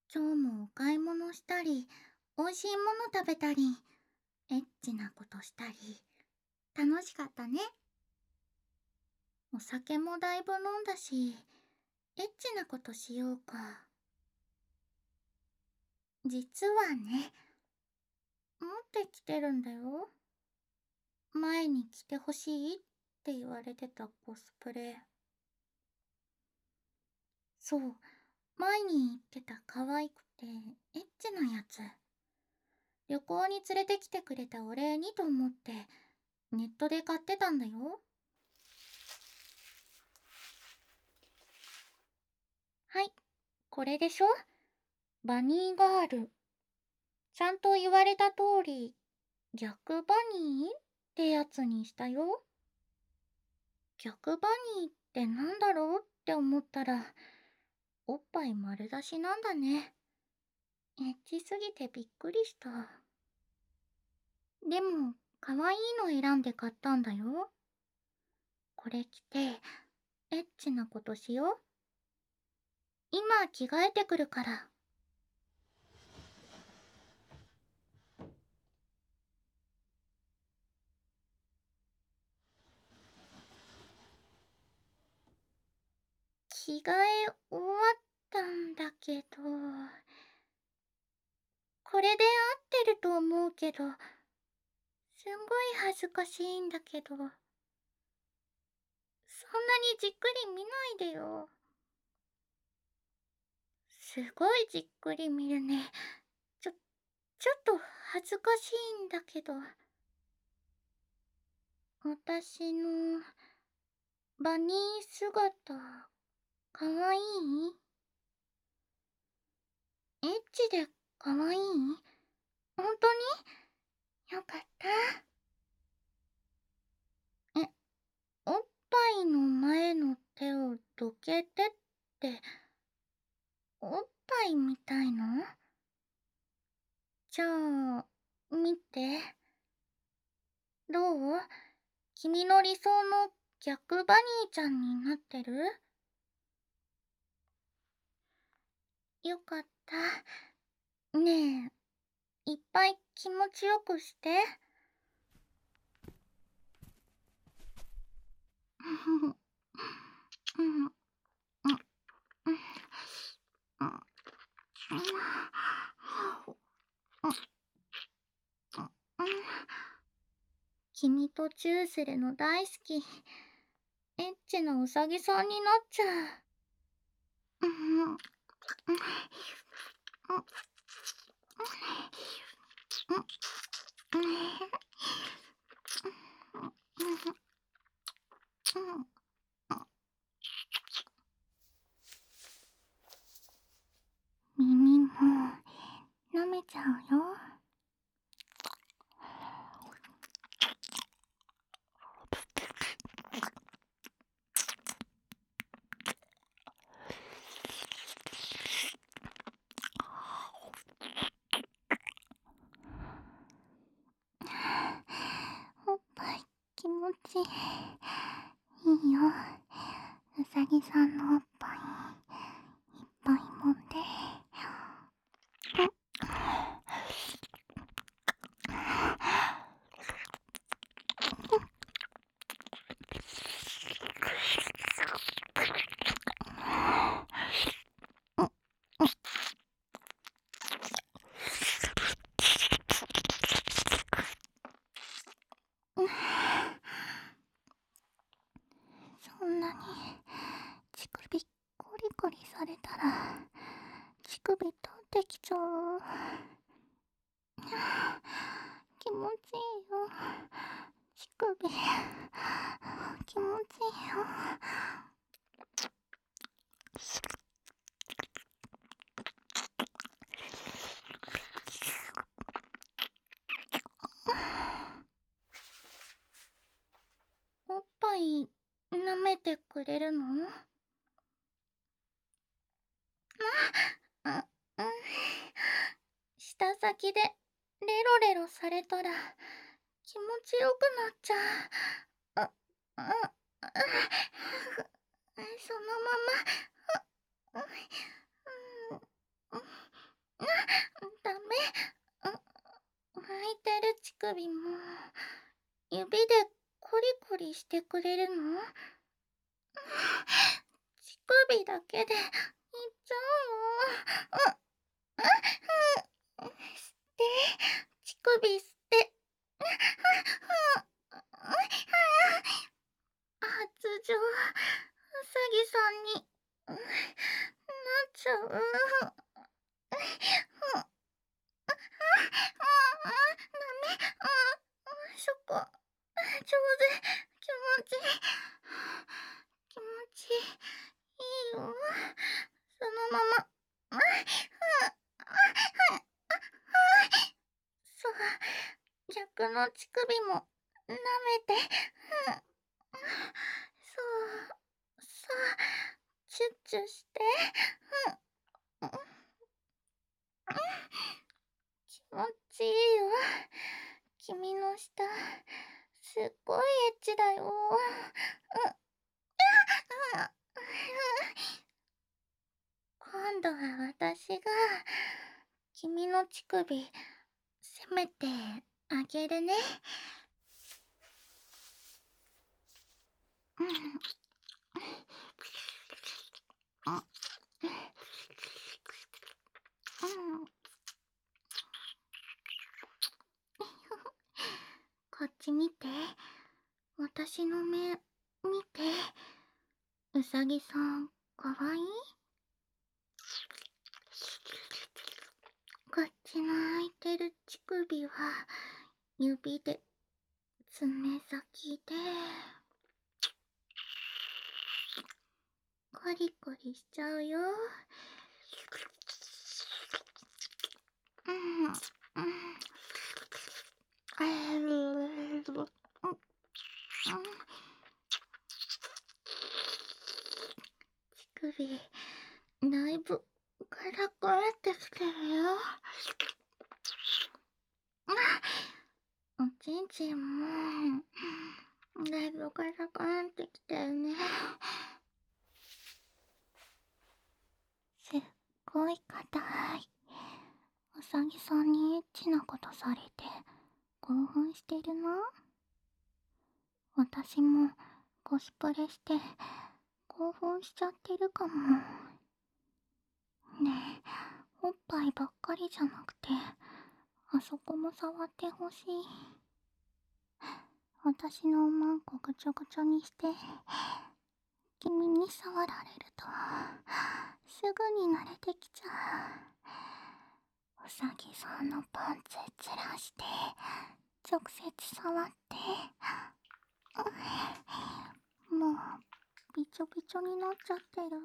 今日もお買い物したり、美味しいもの食べたり、エッチなことしたり、楽しかったね。お酒もだいぶ飲んだし、エッチなことしようか。実はね、持ってきてるんだよ。前に着てほしいって言われてたコスプレ。そう、前に言ってた可愛くてエッチなやつ。旅行に連れてきてくれたお礼にと思ってネットで買ってたんだよ。はい、これでしょ？バニーガール。ちゃんと言われた通り、逆バニーってやつにしたよ。逆バニーってなんだろうって思ったら、おっぱい丸出しなんだね。エッチすぎてびっくりした。でも、可愛いの選んで買ったんだよ。これ着て、エッチなことしよう。今着替えてくるから。着替え終わったんだけど、これで合ってると思うけど、すんごい恥ずかしいんだけど、そんなにじっくり見ないでよ。すごいじっくり見るね。ちょ、ちょっと恥ずかしいんだけど。私のバニー姿、かわいい？エッチでかわいい？本当に？よかった。え、おっぱいの前の手をどけてって、おっぱいみたいの？じゃあ、見て。どう？君の理想の逆バニーちゃんになってる？よかった。ねえ、いっぱい気持ちよくして。君とチューするの大好き。エッチなウサギさんになっちゃう。耳も舐めちゃうよ。おっぱい気持ちいい。いいよ。うさぎさんのおっぱいいっぱい揉んで。そんなに乳首コリコリされたら乳首取ってきちゃう。気持ちいいよ。乳首気持ちいいよ。おっぱい舐めてくれるの？あ、うん。舌先でレロレロされたら気持ちよくなっちゃう。あ、あ、あ、そのまま。 首も指でコリコリしてくれるの？乳首だけでいっちゃうよ。吸って、乳首吸って。発情、うさぎさんになっちゃう。ダメ。そこ、上手、気持ちいい。気持ちいいよ。そのまま。そう、逆の乳首も舐めて。そう、そう、チュッチュして。気持ちいいよ。君の舌、すっごいエッチだよ。今度は私が君の乳首せめてあげるね。こっち見て。私の目見て。うさぎさんかわいい？こっちの空いてる乳首は指で爪先でコリコリしちゃうよ。乳首だいぶカラカラってきてるよ。おちんちんもだいぶカラカラってきてるね。すっごい硬い。うさぎさんにエッチなことされて興奮してるな。私もコスプレして興奮しちゃってるかも。ねえ、おっぱいばっかりじゃなくてあそこも触ってほしい。私のおまんこぐちょぐちょにして君に触られるとすぐに慣れてきちゃう。うさぎさんのパンツずらして直接触って。もうびちょびちょになっちゃってる。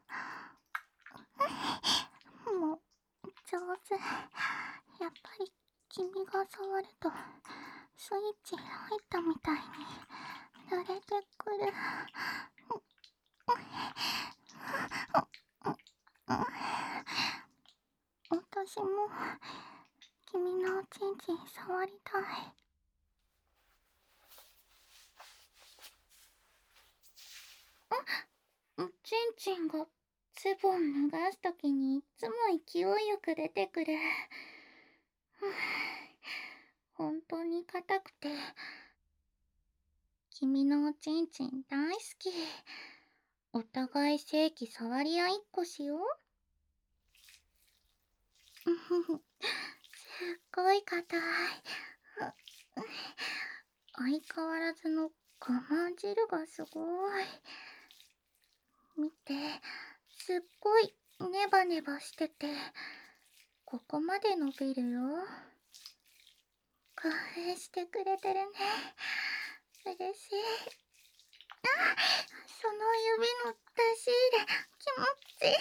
もう上手。やっぱり君が触るとスイッチ入ったみたいに慣れてくる。私も君のおちんちん触りたい。おちんちんがズボン脱がすときにいつも勢いよく出てくる。本当に硬くて君のおちんちん大好き。お互い正規触り合いっこしよう。すっごい硬い。相変わらずの我慢汁がすごい。見て、すっごいネバネバしててここまで伸びるよ。興奮してくれてるね。嬉しい。その指の出し入れ気持ちいい。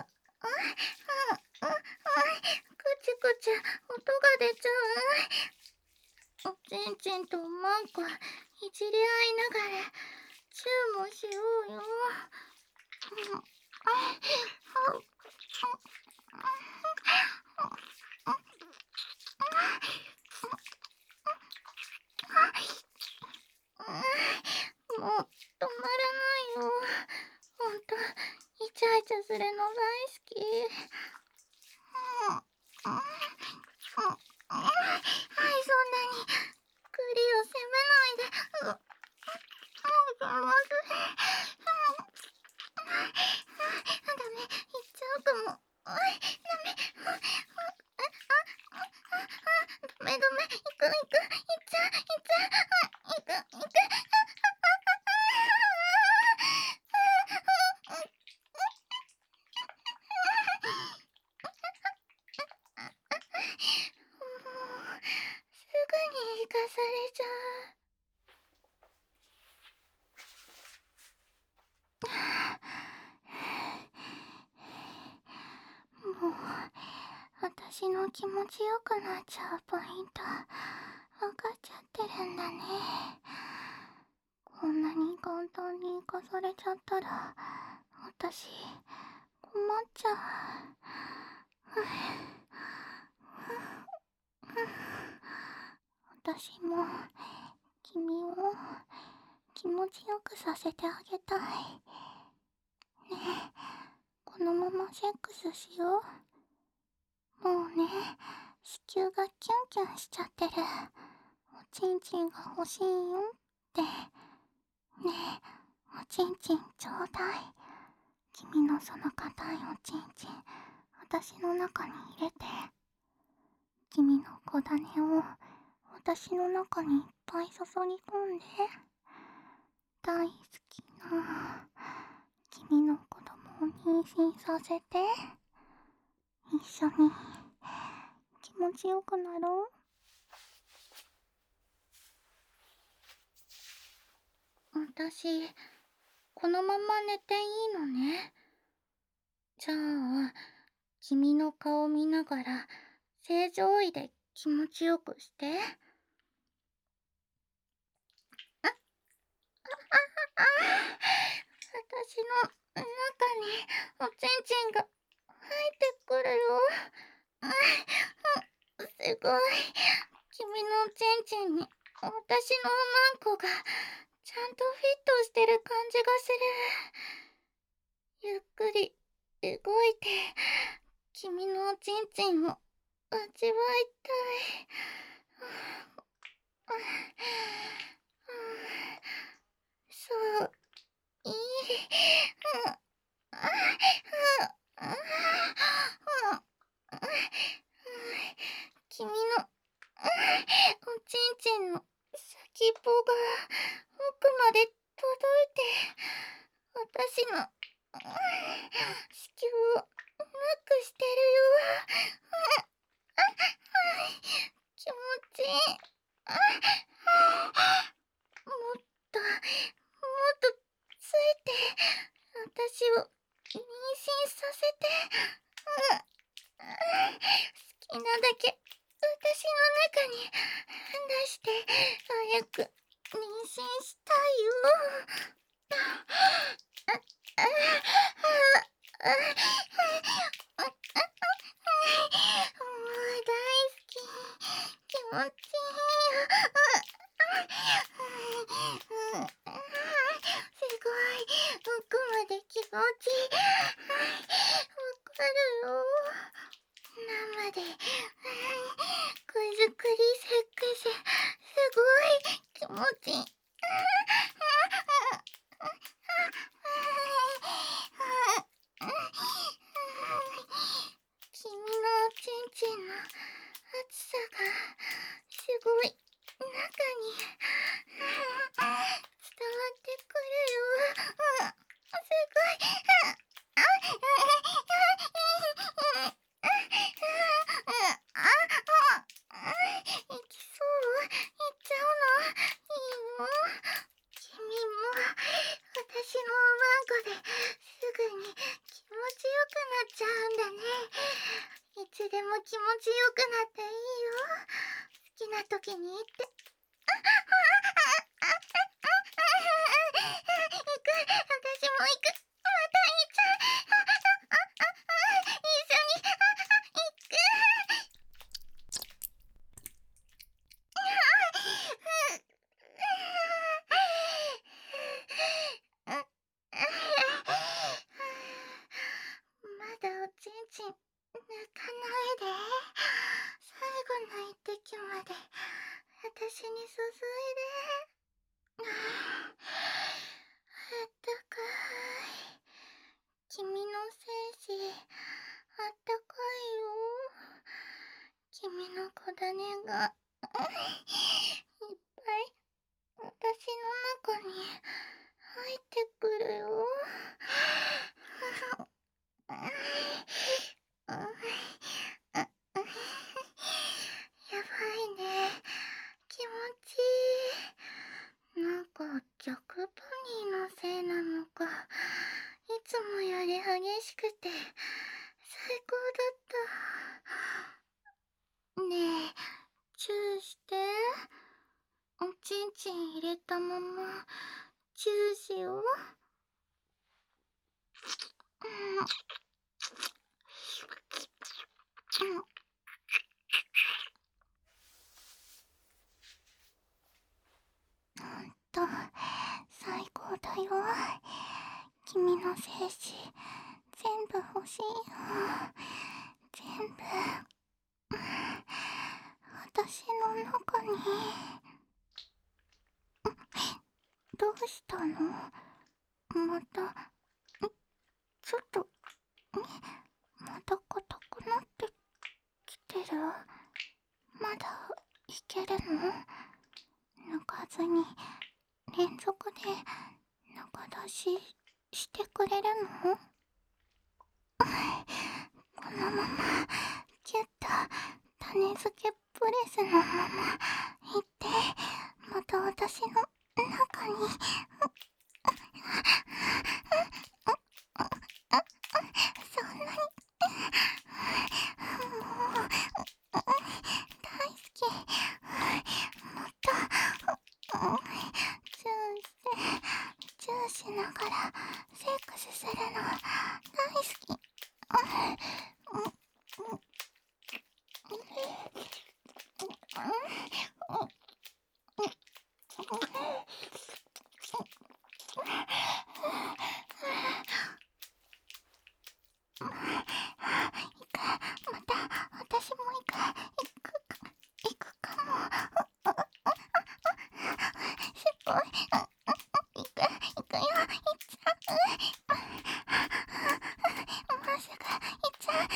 くちゅくちゅ音が出ちゃう。おちんちんとおまんこいじり合いながらチューもしようよ。もう止まらないよ。ほんとイチャイチャするの大好も。ダメ。ダメ。行く。行っちゃう。行く。もう、すぐに行かされちゃう。もう、私の気持ちよくなっちゃうポイント、わかっちゃってるんだね。こんなに簡単に行かされちゃったら、私、困っちゃう。私も君を気持ちよくさせてあげたい。ねえ、このままセックスしよう。もうね、子宮がキュンキュンしちゃってる。おちんちんが欲しいよって。ねえ、おちんちんちょうだい。君のその硬いおちんちん、私の中に入れて。君の小種を私の中にいっぱい注ぎ込んで。大好きな君の子供を妊娠させて。一緒に気持ちよくなろう。私、このまま寝ていいのね。じゃあ、君の顔見ながら正常位で気持ちよくして。私の中におちんちんが入ってくるよ。すごい。君のおちんちんに私のおまんこがちゃんとフィットしてる感じがする。ゆっくり動いて君のおちんちんを味わいたい。そう、いい。君のおちんちんの先っぽが奥まで届いて、私の子宮をノックしてるよ。気持ちいい。もっとついて私を妊娠させて。好きなだけ私の中に出して早く妊娠したいよ。もう大好き。気持ちいいよ。すごい奥まで気持ちいい。わかるよ。生で手作りセックス、すごい気持ちいい。君のおちんちんの熱さがすごい中に伝わってくるよ。すごい。行きそう？行っちゃうの？いいの？君も私のおまんこですぐに気持ちよくなっちゃうんだね。いつでも気持ちよくなっていいよ。好きな時に言って。行く。私も行く。また行っちゃう。一緒に行く。まだおちんちん抜かないで。最後の一滴まで私に注いで。あったかい。君の精子の精子全部欲しいよ。全部私の中に。どうしたの？またちょっとまた硬くなってきてる？まだいけるの？抜かずに連続で中出ししてくれるの？このままギュッと種付けプレスのままいって、また私の中にそんなにもう大好き。もっとチューしながらセックスするの大好き。また私も行くかも。すごい。行くよ。行っちゃう。もうすぐ行っちゃう。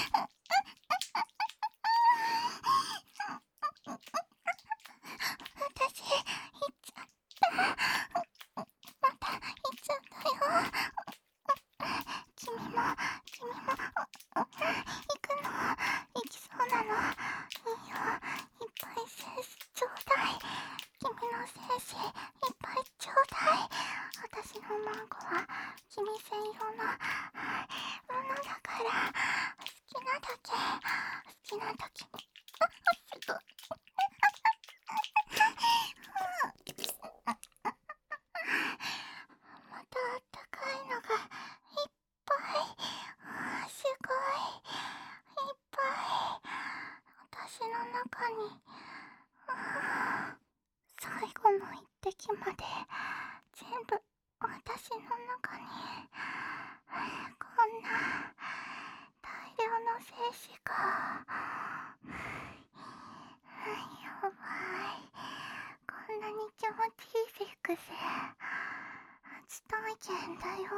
私行っちゃった。また行っちゃったよ。君も行くの？行きそうなの？いいよ。いっぱい精子ちょうだい。君の精子いっぱいちょうだい。私のマンコは君専用のものだから、好きなだけ好きな時に。すごい。またあったかいのがいっぱい。すごい。いっぱい。私の中に。最後の一滴まで全部私の中に。こんな大量の精子が。やばい。こんなに気持ちいいセックス初体験だよ。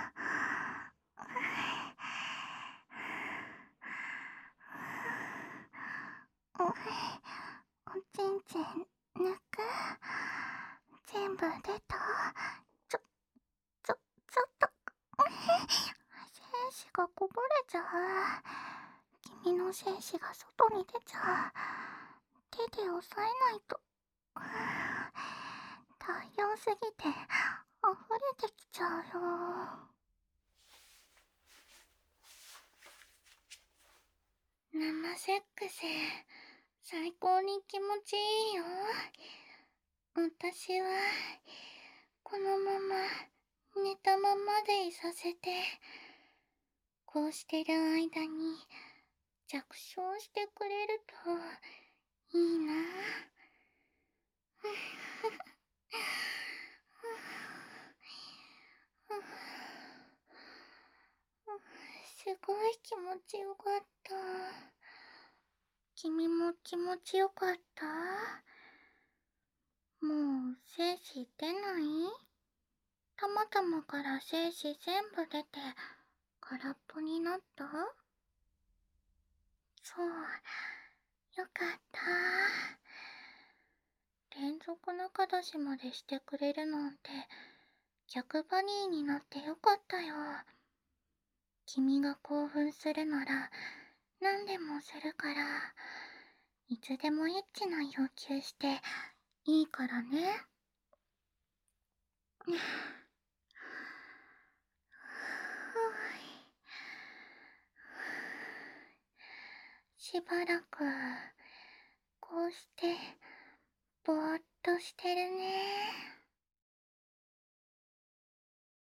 おちんちん抜く？全部出た？ちょっと精子がこぼれちゃう。君の精子が外に出ちゃう。手で押さえないと。大量すぎて溢れてきちゃうよ。生セックス最高に気持ちいいよ。私はこのまま寝たままでいさせて、こうしてる間に着床してくれるといいな。すごい気持ちよかった。君も気持ちよかった？もう精子出ない？たまたまから精子全部出て空っぽになった？そう、よかった。連続中出しまでしてくれるなんて逆バニーになってよかったよ。君が興奮するなら何でもするから、いつでもエッチな要求していいからね。しばらくこうしてぼーっとしてるね。